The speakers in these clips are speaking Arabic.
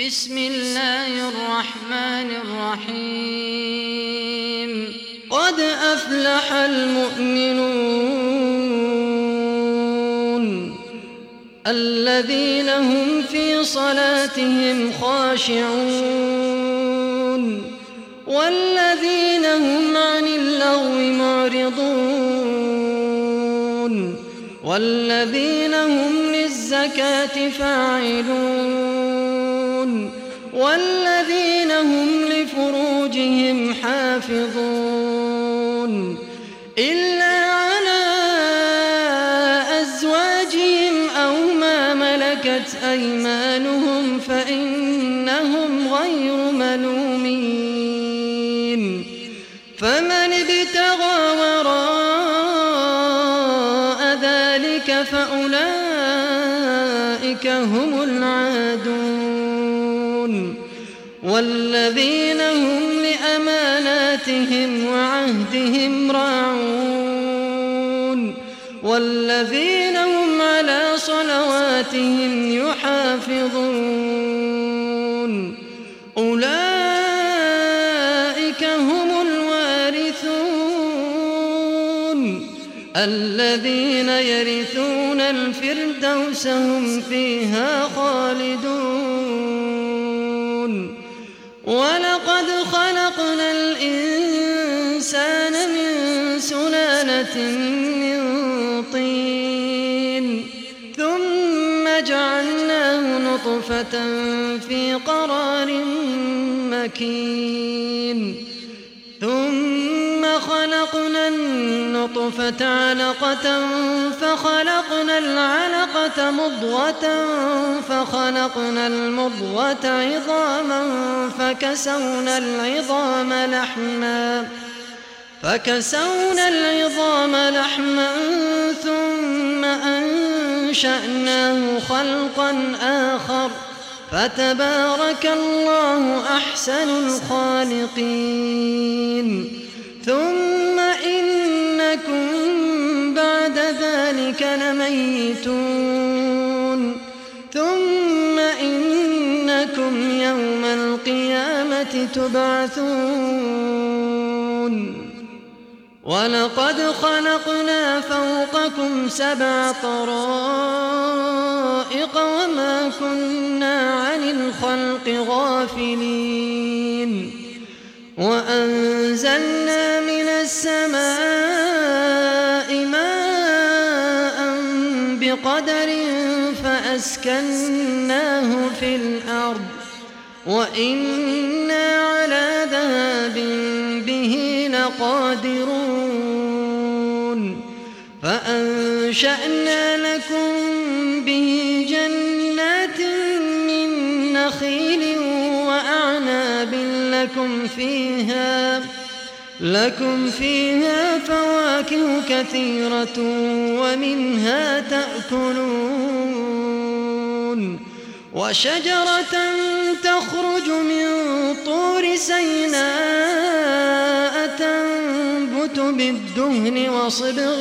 بسم الله الرحمن الرحيم قد أفلح المؤمنون الذين هم في صلاتهم خاشعون والذين هم عن اللغو معرضون والذين هم للزكاة فاعلون والذين هم لفروجهم حافظون إلا على أزواجهم أو ما ملكت أيمانهم فإنهم غير ملومين فمن ابتغى وراء ذلك فأولئك هم العادون والذين هم لأماناتهم وعهدهم راعون والذين هم على صلواتهم يحافظون أولئك هم الوارثون الذين يرثون الفردوس هم فيها خالدون ولقد خلقنا الإنسان من سلالة من طين ثم جعلناه نطفة في قرار مكين ثم خلقنا النطفة علقة فخلقنا العلقة مضغة فخلقنا المضغة عظاما فكسونا العظام لحما ثم أنشأناه خلقا آخر فتبارك الله أحسن الخالقين ثم إنكم بعد ذلك لميتون ثم إنكم يوم القيامة تبعثون ولقد خلقنا فوقكم 7 طرائق وما كنا عن الخلق غافلين وأنزلنا من السماء ماء بقدر فأسكناه في الأرض وإنا على ذهاب به لقادرون فأنشأنا لكم به جنات من نخيل وأعناب لكم فيها فواكه كثيرة ومنها تأكلون وشجرة تخرج من طور سيناء تنبت بالدهن وصبغ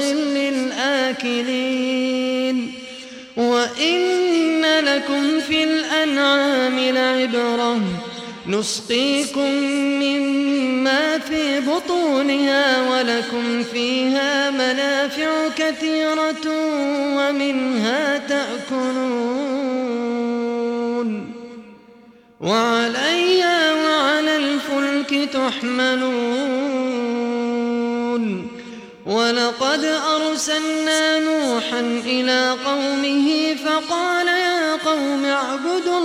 للآكلين وإن لكم في الأنعام لعبرة نسقيكم مما في بطونها ولكم فيها منافع كثيرة ومنها تأكلون وعليها وعلى الفلك تحملون ولقد أرسلنا نوحا إلى قومه فقال يا قوم اعبدوا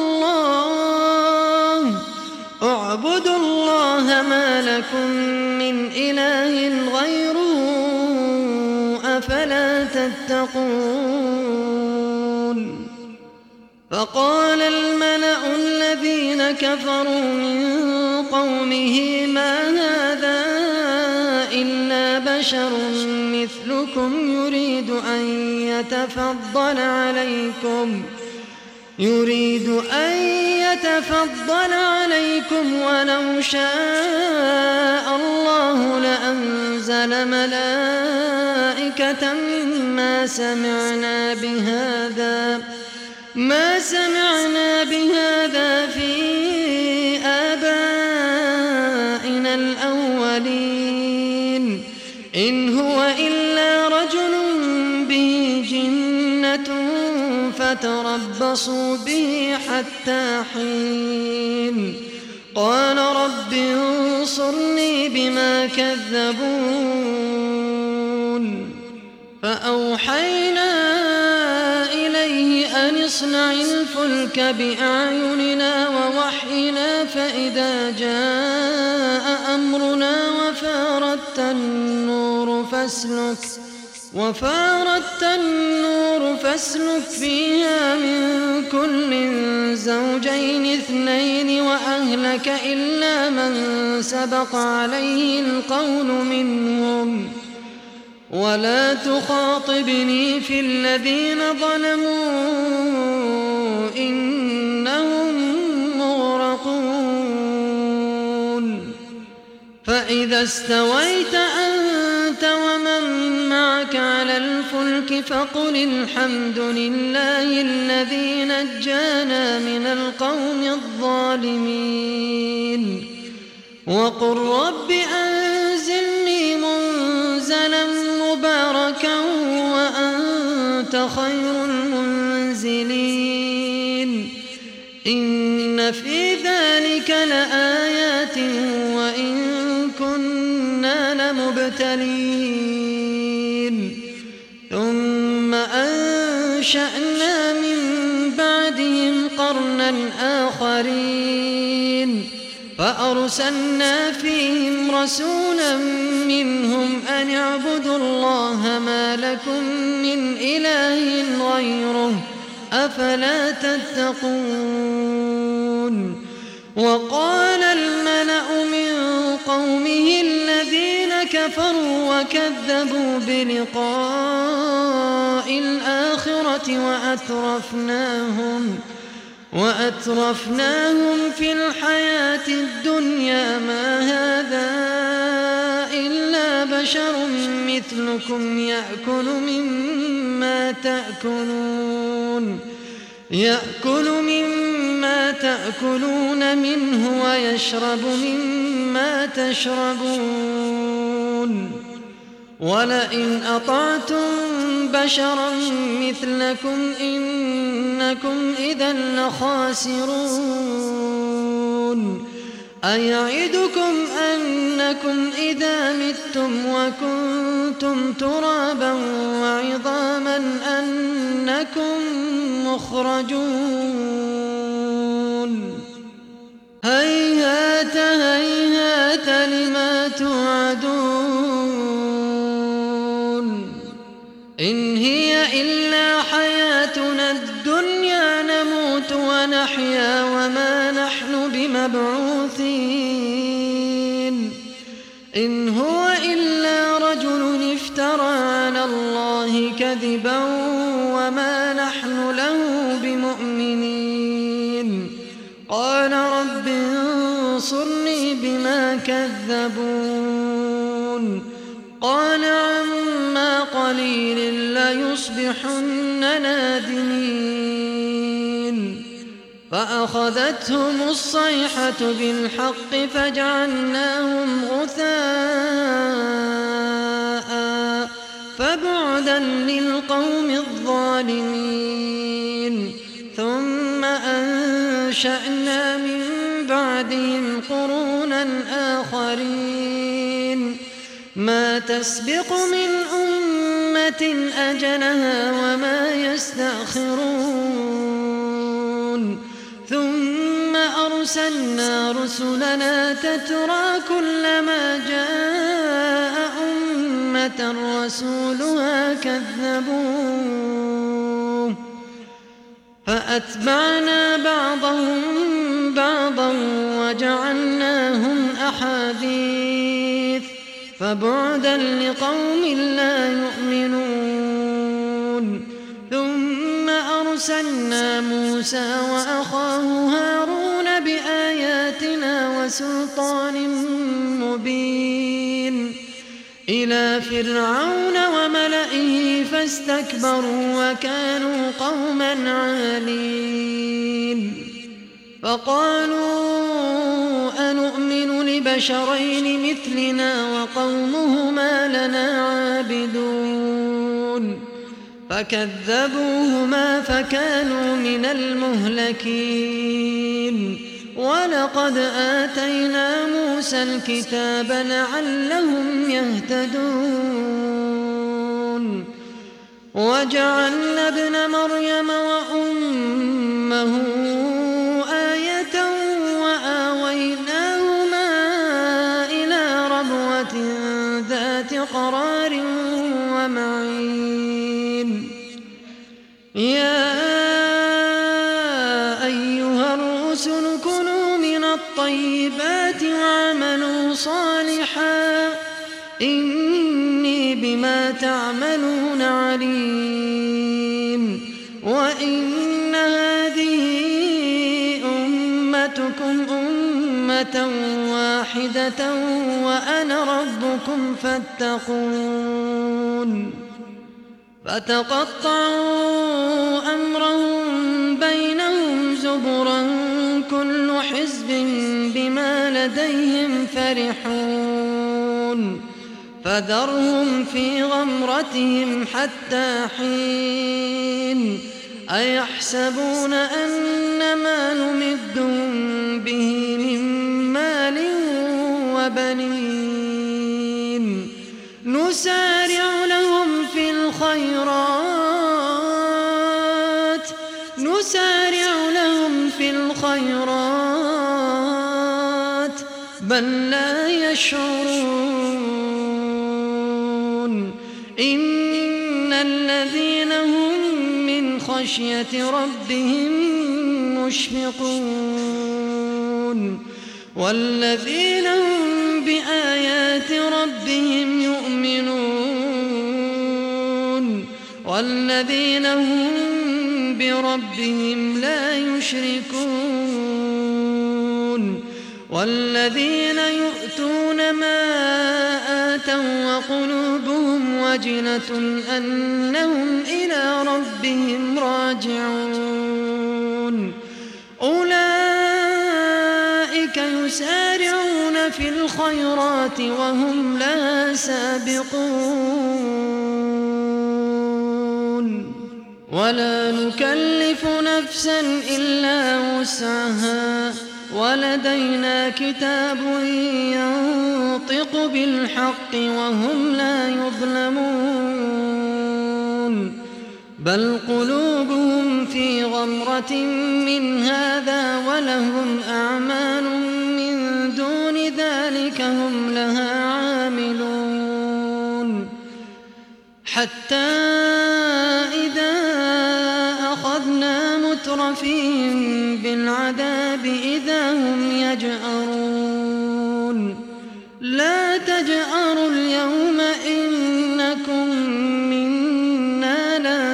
الله ما لكم من إله غيره أفلا تتقون فقال الملأ الذين كفروا من قومه ما هذا إلا بشر مثلكم يريد أن يتفضل عليكم ولو شاء الله لأنزل ملائكة ما سمعنا بهذا في الأولين إن هو إلا رجل به جنة فتربصوا به حتى حين قال رب انصرني بما كذبون فأوحينا إليه أن اصنع الفلك بأعيننا ووحينا فإذا جاء أمرنا وفارت النور فاسلك فيها من كل زوجين اثنين وأهلك إلا من سبق عليه القول منهم ولا تخاطبني في الذين ظلموا إنهم مغرقون فإذا استويت أنت ومن معك على الفلك فقل الحمد لله الذي نجانا من القوم الظالمين وقل رب أنزلني منزلا مباركا وأنت خير المنزلين إن في ذلك لآيات وإن كنا لمبتلين ثم أنشأنا من بعدهم قرنا آخرين فأرسلنا فيهم رسولا منهم أن اعبدوا الله ما لكم من إله غيره أفلا تتقون وقال الملأ من قومه الذين كفروا وكذبوا بلقاء الآخرة وأترفناهم في الحياة الدنيا ما هذا إلا بشر مثلكم يأكل مما تأكلون منه ويشرب مما تشربون ولئن أطعتم بشرا مثلكم إنكم إذا لخاسرون أيعدكم أنكم إذا متم وكنتم ترابا وعظاما أنكم مخرجون هيهات هيهات لما توعدون إن هي إلا حياتنا الدنيا نموت ونحيا وما نحن بمبعوثين إن هو إلا رجل افترى على الله كذبا وما نحن له بمؤمنين قال رب انصرني بما كذبون قال عما قليل ليصبحن نادمين فأخذتهم الصيحة بالحق فجعلناهم غثاء فبعدا للقوم الظالمين ثم أنشأنا من بعدهم قرونا آخرين ما تسبق من أمة أجلها وما يستأخرون ثم أرسلنا رسلنا تترى كلما جاء أمة رسولها كذبوه فأتبعنا بعضهم بعضا وجعلناهم أحاديث فبعدا لقوم لا يؤمنون ثم أرسلنا موسى وأخاه هارون بآياتنا وسلطان مبين إلى فرعون وملئه فاستكبروا وكانوا قوما عالين فقالوا أنؤمن بشرين مثلنا وقومهما لنا عابدون فكذبوهما فكانوا من المهلكين ولقد آتينا موسى الكتاب لعلهم يهتدون وجعلنا ابن مريم وأمه آية وآويناهما إلى ربوة ذات قرار ومعين يا أيها الرسل كلوا من الطيبات واعملوا صالحا إني بما تعملون عليم وإن هذه أمتكم أمة واحدة وأنا ربكم فاتقون فتقطعوا أمرهم بينهم زبرا كل حزب بما لديهم فرحون فذرهم في غمرتهم حتى حين أيحسبون أن ما نمدهم به من مال وبنين نسارع لهم في الخيرات بل لا يشعرون إن الذين هم من خشية ربهم مشفقون والذين هم بآيات ربهم يؤمنون والذين هم بربهم لا يشركون والذين يؤتون ما آتوا وقلوبهم وجلة أنهم إلى ربهم راجعون أولئك يسارعون في الخيرات وهم لها سابقون ولا نكلف نفسا إلا وسعها ولدينا كتاب ينطق بالحق وهم لا يظلمون بل قلوبهم في غمرة من هذا ولهم أعمال من دون ذلك هم لها عاملون حتى إذا أخذنا مترفيهم بالعذاب إذا هم يجأرون لا تجأروا اليوم إنكم منا لا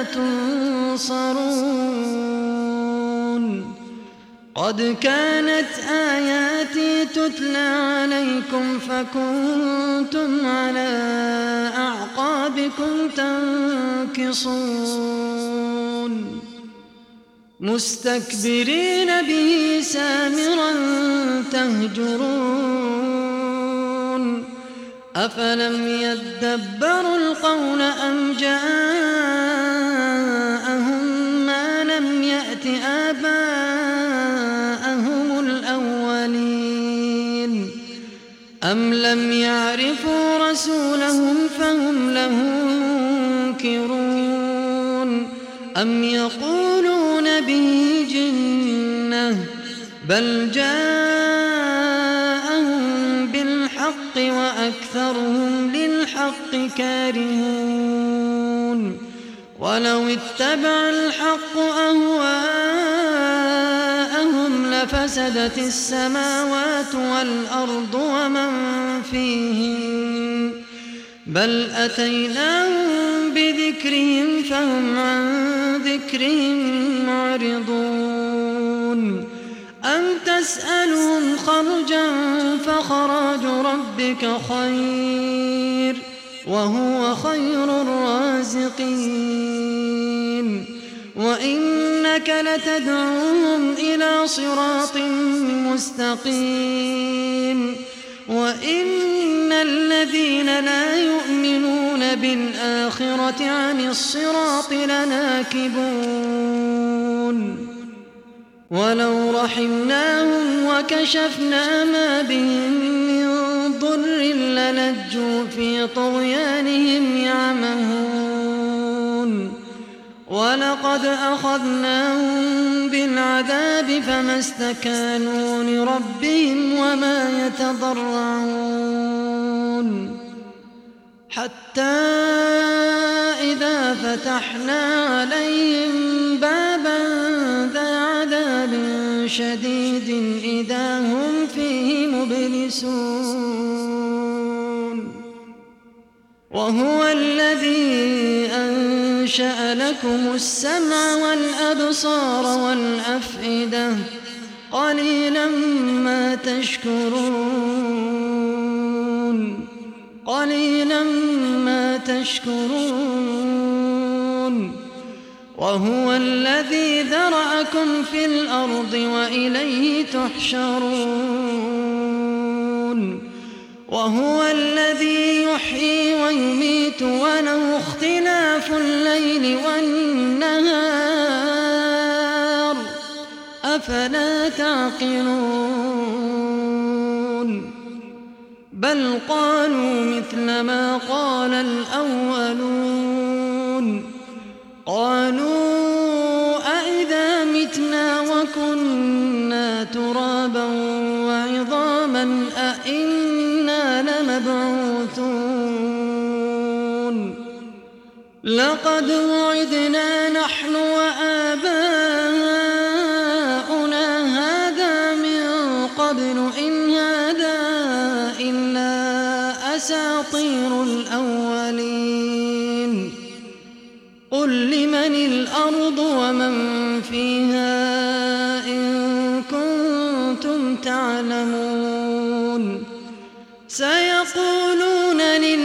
تنصرون قد كانت آياتي تتلى عليكم فكنتم على أعقابكم تنكصون مستكبرين به سامرا تهجرون أفلم يدبروا القول أم جاءهم ما لم يأت آباءهم الأولين أم لم يعرفوا رسولهم فهم له منكرون أم يقولون به جنة بل جاءهم بالحق وأكثرهم للحق كارهون ولو اتبع الحق أهواءهم لفسدت السماوات والأرض ومن فيهن بل أتيناهم بذكرهم فهم عن ذكرهم معرضون أم تسألهم خرجا فخراج ربك خير وهو خير الرازقين وإنك لتدعوهم إلى صراط مستقيم وإن الذين لا يؤمنون بالآخرة عن الصراط لناكبون ولو رحمناهم وكشفنا ما بهم من ضر للجوا في طغيانهم يعمهون ولقد أخذناهم بالعذاب فما استكانوا لربهم وما يتضرعون حتى إذا فتحنا عليهم بابا ذا عذاب شديد إذا هم فيه مبلسون وهو الذي أنشأ لكم السمع والأبصار والأفئدة قليلا ما تشكرون وهو الذي ذرأكم في الأرض وإليه تحشرون وهو الذي يحيي ويميت وله اختلاف الليل والنهار أفلا تعقلون بل قالوا مثل ما قال الأولون قالوا أئذا متنا وكنا ترابا وعظاما أئنا لمبعوثون لقد وعدنا نحن وآباؤنا هذا من قبل إن هذا إلا أساطير الأولين قل لمن الأرض ومن فيها إن كنتم تعلمون سيقولون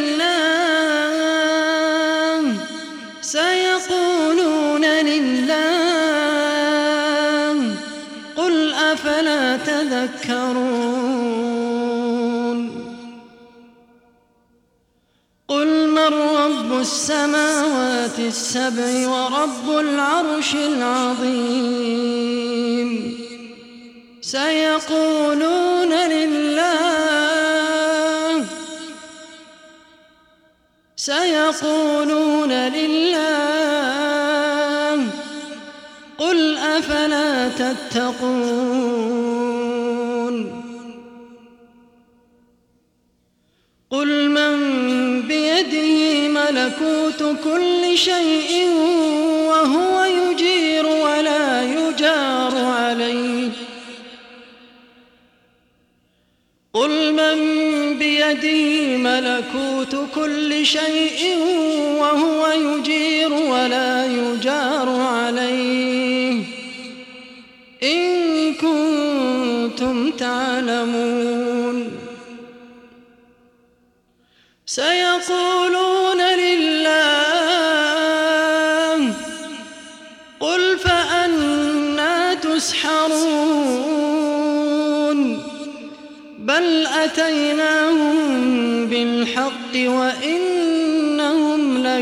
لله قل أفلا تذكرون قل من رب السماوات السبع ورب العرش العظيم سيقولون لله قل أفلا تتقون قل من بيده ملكوت كل شيء وهو يجير ولا يجار عليه قل من بيده ملكوت كل شيء وهو يجير ولا يجار عليه إن كنتم تعلمون سيقولون لله قل فأنى تسحرون بل أتيناهم بالحق وإنهم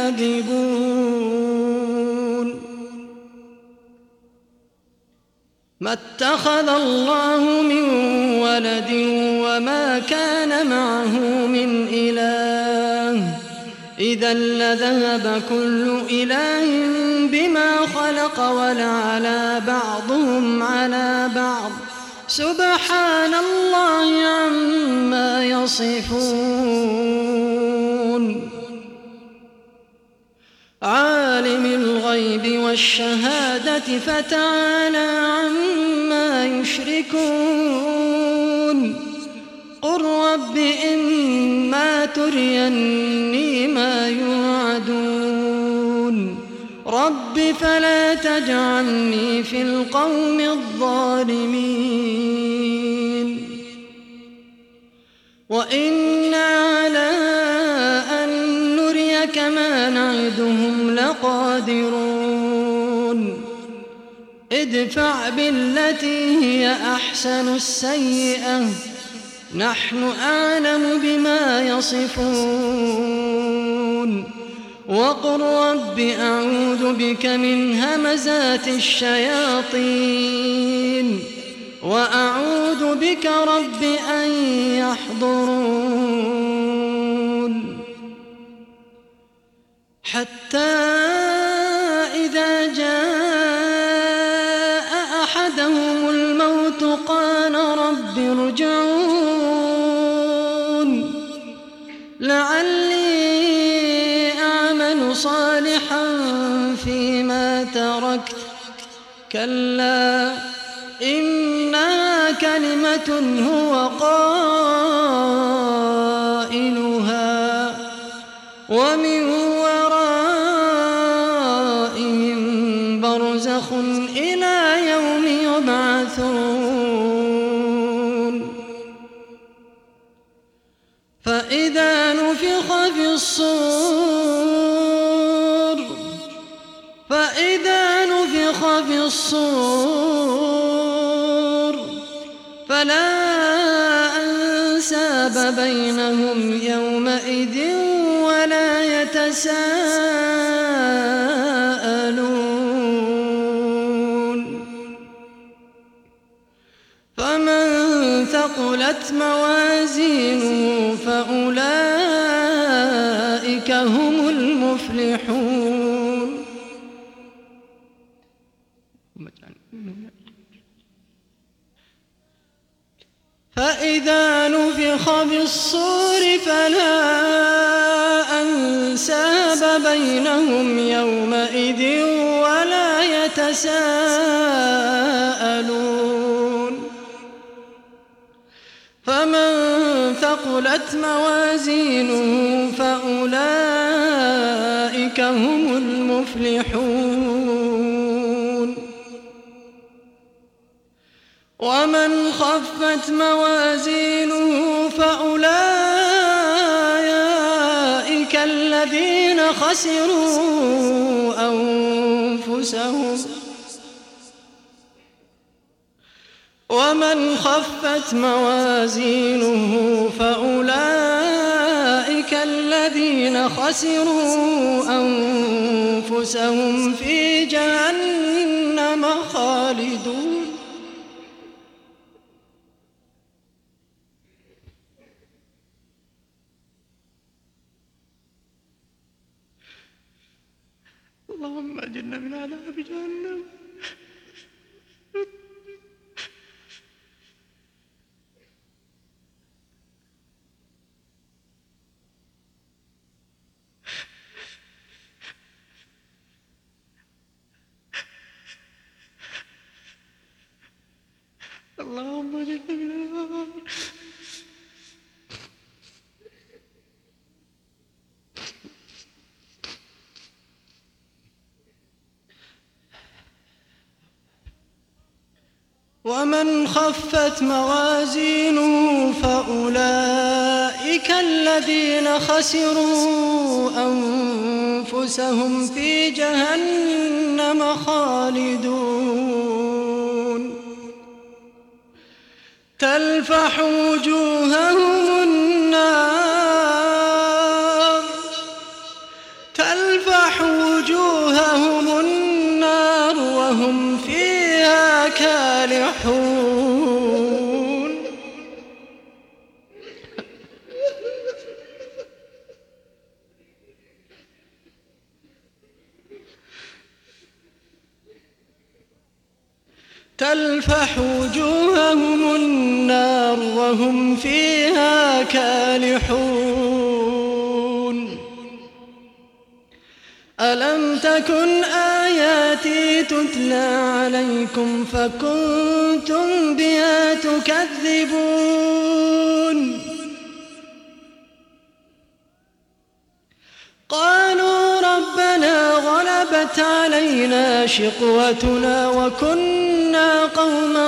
لكاذبون ما اتخذ الله من ولد وما كان معه من إله إذا لذهب كل إله بما خلق ولعلى بعضهم على بعض سبحان الله عما يصفون عالم الغيب والشهادة فتعالى عما يشركون قل رب إما تريني ما يوعدون رب فلا تجعلني في القوم الظالمين وإنا على أن نريك ما نعدهم لقادرون ادفع بالتي هي أحسن السيئة نحن أعلم بما يصفون وقل رب أعوذ بك من همزات الشياطين وأعوذ بك رب أن يحضرون حتى إذا جاء أحدهم الموت قال رب ارجعون لعلي أعمل صالحا فيما تركت كلا إنها كلمة هو قائلها ومن ورائهم برزخ إلى يوم يبعثون فإذا نفخ في الصور فلا أنساب بينهم يومئذ ولا يتساءلون فمن ثقلت موازينه فأولئك هم المفلحون فإذا نفخ بالصور فلا أنساب بينهم يومئذ ولا يتساءلون فمن ثقلت موازينه فأولئك هم المفلحون ومن خفت موازينه فأولئك الذين خسروا أنفسهم في جهنم خالدون اللهم أجرنا من عذاب جهنم. اللهم أجرنا من النار. ومن خفت موازينه فأولئك الذين خسروا أنفسهم في جهنم خالدون تلفح وجوههم النار وهم فيها كالحون تلفح وجوههم النار وهم فيها كالحون ألم تكن آياتي تتلى عليكم فكنتم بها تكذبون قالوا ربنا غلبت علينا شقوتنا وكنا قوما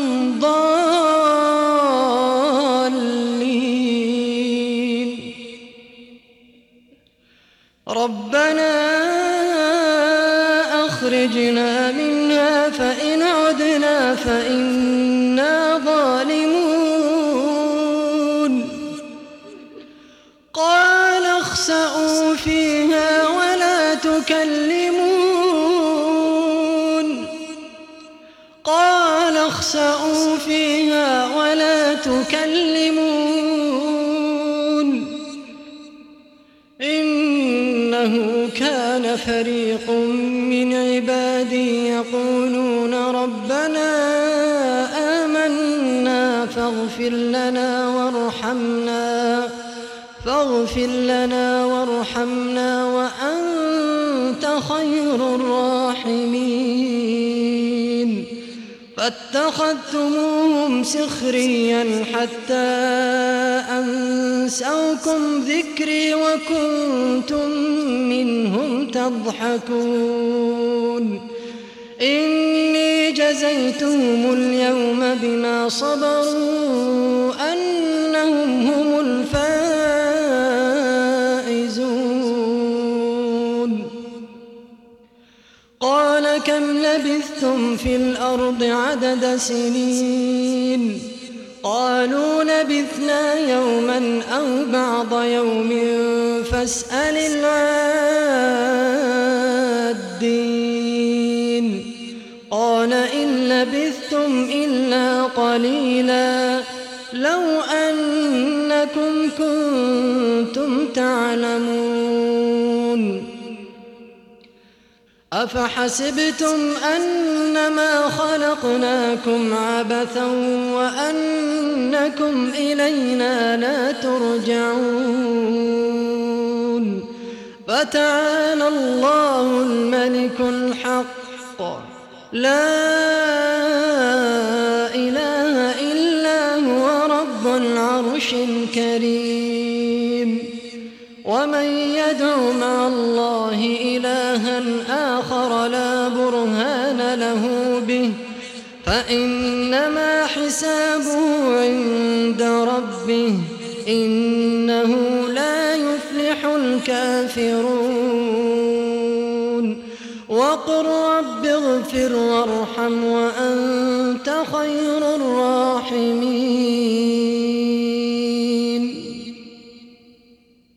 ضالين ربنا أخرجنا منها فإن عدنا فإنا ظالمون تكلمون قال اخسئوا فيها ولا تكلمون إنه كان فريق من عبادي يقولون ربنا آمنا فاغفر لنا وارحمنا وأنت خير الراحمين فاتخذتموهم سخريا حتى أنسوكم ذكري وكنتم منهم تضحكون إني جزيتهم اليوم بما صبروا أنهم هم الفائزون قال كم لبثتم في الأرض عدد سنين قالوا لبثنا يوما أو بعض يوم فاسأل العادين قال إن لبثتم إلا قليلا لو أنكم كنتم تعلمون أفحسبتم أنما خلقناكم عبثا وأنكم إلينا لا ترجعون فتعالى الله الملك الحق لا إله إلا هو رب العرش الكريم ومن يدع مع الله إلها آخر لا برهان له به فإنما حسابه عند ربه إنه لا يفلح الكافرون وقل رب اغفر وارحم وأنت خير الراحمين